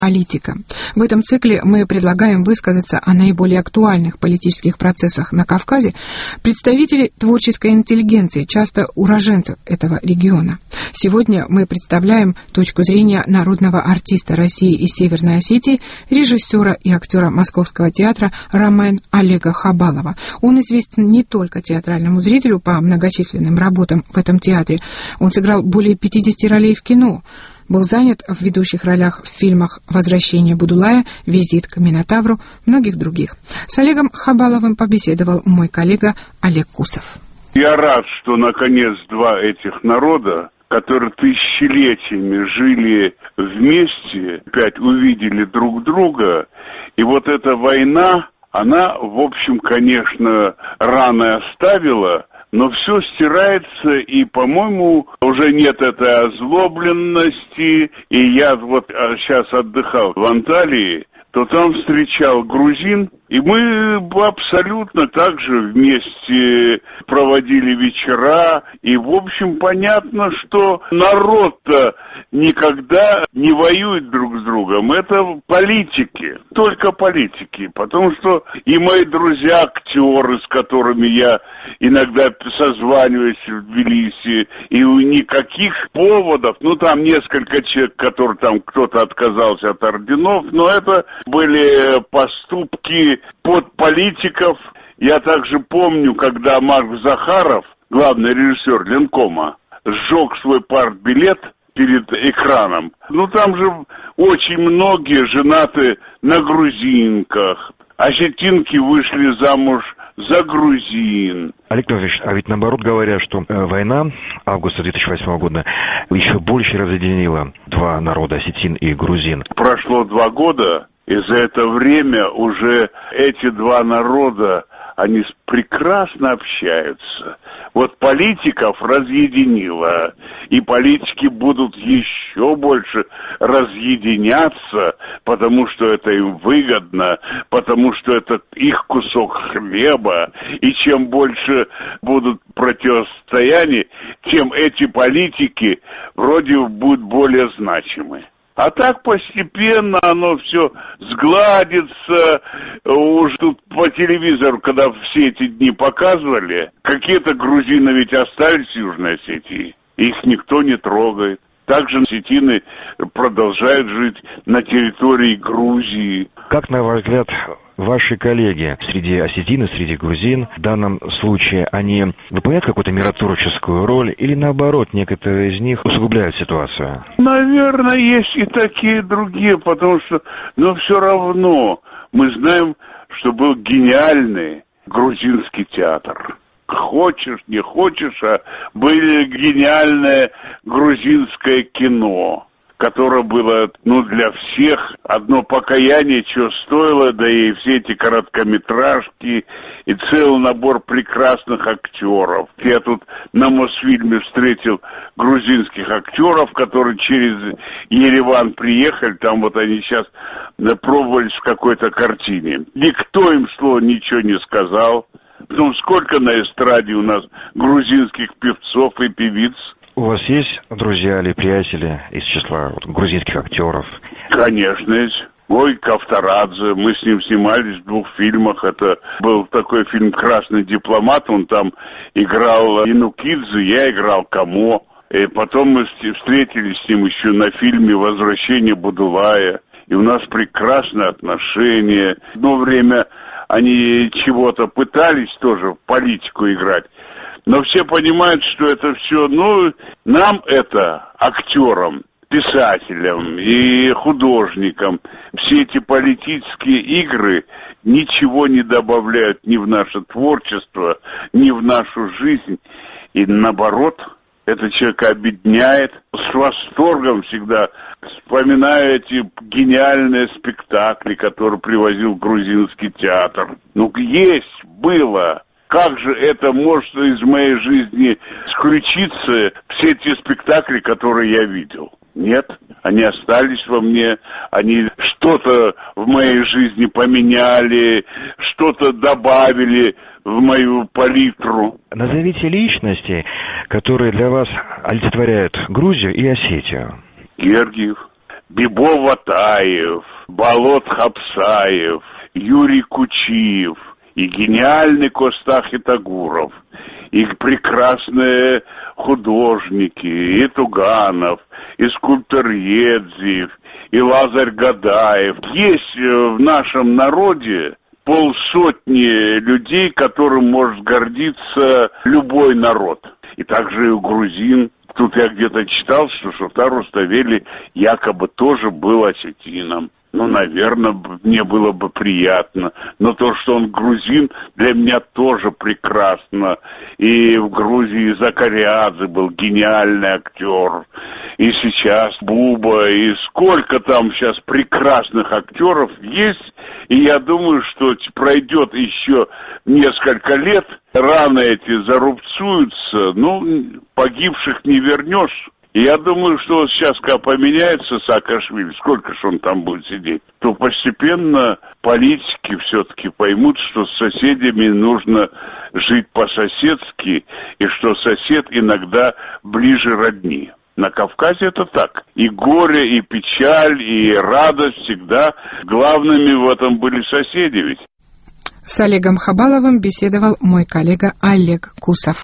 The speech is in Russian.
политика. В этом цикле мы предлагаем высказаться о наиболее актуальных политических процессах на Кавказе представителей творческой интеллигенции, часто уроженцев этого региона. Сегодня мы представляем точку зрения народного артиста России и Северной Осетии, режиссера и актера Московского театра Ромэн Олега Хабалова. Он известен не только театральному зрителю по многочисленным работам в этом театре. Он сыграл более 50 ролей в кино. Был занят в ведущих ролях в фильмах «Возвращение Будулая», «Визит к Минотавру», многих других. С Олегом Хабаловым побеседовал мой коллега Олег Кусов. Я рад, что наконец два этих народа, которые тысячелетиями жили вместе, опять увидели друг друга. И вот эта война, она, в общем, конечно, раны оставила, но все стирается, и, по-моему, уже нет этой озлобленности. И я вот сейчас отдыхал в Анталии, то там встречал грузин, и мы абсолютно так же вместе проводили вечера. И, в общем, понятно, что народ-то никогда не воюет друг с другом. Это политики, только политики. Потому что и мои друзья-актеры, с которыми я иногда созваниваюсь в Тбилиси, и никаких поводов, ну, там несколько человек, которые там кто-то отказался от орденов, но это были поступки под политиков. Я также помню, когда Марк Захаров, главный режиссер Ленкома, сжег свой партбилет перед экраном. Ну, там же очень многие женаты на грузинках. Осетинки вышли замуж за грузин. Олег Петрович, а ведь наоборот говорят, что война августа 2008 года еще больше разъединила два народа, осетин и грузин. Прошло 2 года, и за это время уже эти два народа, они прекрасно общаются. Вот политиков разъединило, и политики будут еще больше разъединяться, потому что это им выгодно, потому что это их кусок хлеба, и чем больше будут противостояний, тем эти политики вроде будут более значимы. А так постепенно оно все сгладится. Уж тут по телевизору, когда все эти дни показывали, какие-то грузины ведь остались в Южной Осетии. Их никто не трогает. Также осетины продолжают жить на территории Грузии. Как, на ваш взгляд, ваши коллеги среди осетин и среди грузин в данном случае, они выполняют какую-то миротворческую роль или, наоборот, некоторые из них усугубляют ситуацию? Наверное, есть и такие, и другие, потому что, но все равно мы знаем, что был гениальный грузинский театр. Хочешь, не хочешь, а было гениальное грузинское кино, которое было, для всех одно покаяние, что стоило, да и все эти короткометражки, и целый набор прекрасных актеров. Я тут на Мосфильме встретил грузинских актеров, которые через Ереван приехали, там вот они сейчас пробовались в какой-то картине. Никто им слова ничего не сказал. Ну, сколько на эстраде у нас грузинских певцов и певиц. У вас есть друзья или приятели из числа грузинских актеров? Конечно, есть. Ой, Кавторадзе, мы с ним снимались в 2 фильмах. Это был такой фильм «Красный дипломат», он там играл Янукидзе, я играл Камо. И потом мы встретились с ним еще на фильме «Возвращение Будулая». И у нас прекрасные отношения. Одно время они чего-то пытались тоже в политику играть. Но все понимают, что это все, нам это, актерам, писателям и художникам, все эти политические игры ничего не добавляют ни в наше творчество, ни в нашу жизнь. И наоборот, это человека объединяет. С восторгом всегда вспоминаю эти гениальные спектакли, которые привозил грузинский театр. Есть, было. Как же это может из моей жизни исключиться, все те спектакли, которые я видел? Нет, они остались во мне, они что-то в моей жизни поменяли, что-то добавили в мою палитру. Назовите личности, которые для вас олицетворяют Грузию и Осетию. Гергиев, Бибо Ватаев, Болот Хапсаев, Юрий Кучиев, и гениальный Костах Итагуров, и прекрасные художники, и Туганов, и скульптор Едзиев, и Лазарь Гадаев. Есть в нашем народе 50 людей, которым может гордиться любой народ. И также и у грузин. Тут я где-то читал, что Шухтар Руставели якобы тоже был осетином. Ну, наверное, мне было бы приятно. Но то, что он грузин, для меня тоже прекрасно. И в Грузии Закариадзе был гениальный актер. И сейчас Буба, и сколько там сейчас прекрасных актеров есть. И я думаю, что пройдет еще несколько лет, раны эти зарубцуются, ну, погибших не вернешь. И я думаю, что сейчас, когда поменяется Саакашвили, сколько ж он там будет сидеть, то постепенно политики все-таки поймут, что с соседями нужно жить по-соседски, и что сосед иногда ближе родни. На Кавказе это так. И горе, и печаль, и радость всегда главными в этом были соседи ведь. С Олегом Хабаловым беседовал мой коллега Олег Кусов.